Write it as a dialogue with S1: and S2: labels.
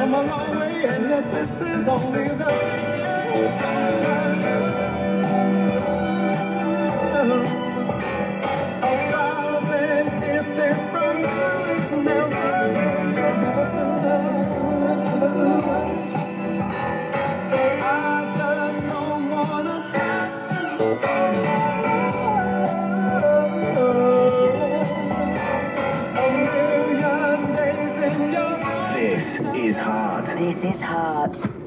S1: come a long way, and yet this is only the a thousand kisses from you, never too much. I just don't wanna stop. A million days in your
S2: This is hard.
S3: This is hard.